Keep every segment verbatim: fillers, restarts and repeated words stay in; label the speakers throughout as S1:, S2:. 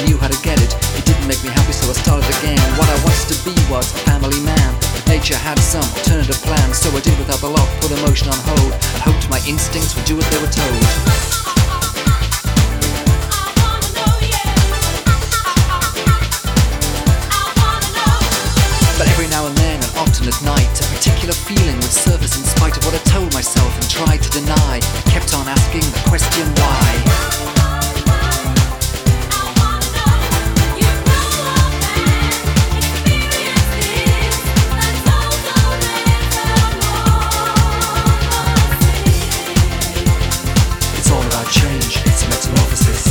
S1: knew how to get it. It didn't make me happy, so I started again. What I wanted to be was a family man, but nature had some alternative plan. So I did without the lot, put emotion on hold, and hoped my instincts would do what they were told. But every now and then, and often at night, a particular feeling would surface in spite of what I told myself and tried to deny. I kept on asking the question why. It's all about change, it's a metamorphosis.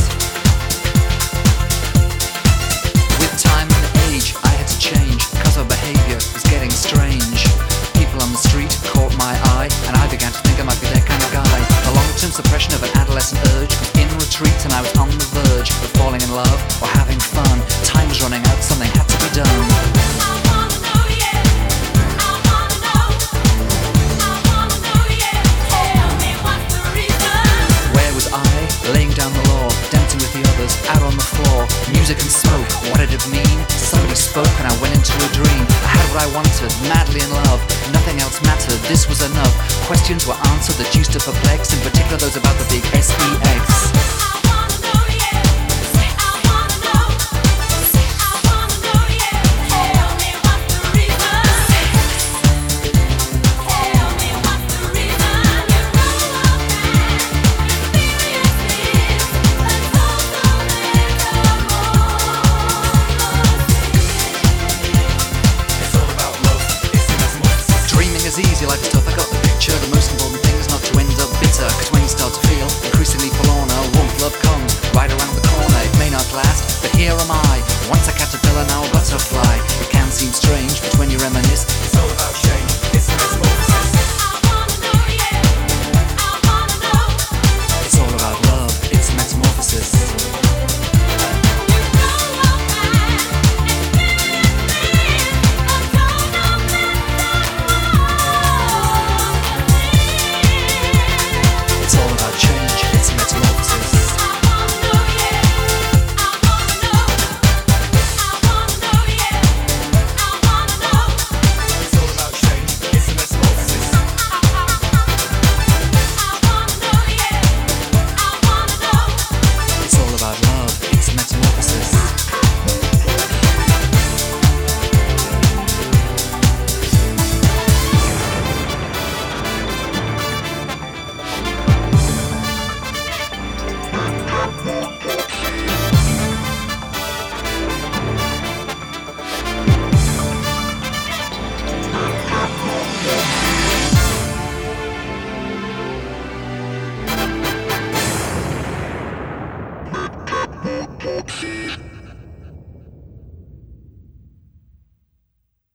S1: With time and age, I had to change, cause my behaviour was getting strange. People on the street caught my eye, and I began to think I might be their kind of guy. The long-term suppression of an adolescent urge was in retreat, and I was on the verge of falling in love or having fun. Time was running out, something had to be done. Laying down the law, dancing with the others, out on the floor. Music and smoke, what did it mean? Somebody spoke and I went into a dream. I had what I wanted, madly in love. Nothing else mattered, this was enough. Questions were answered that used to perplex, in particular those about the big S E X.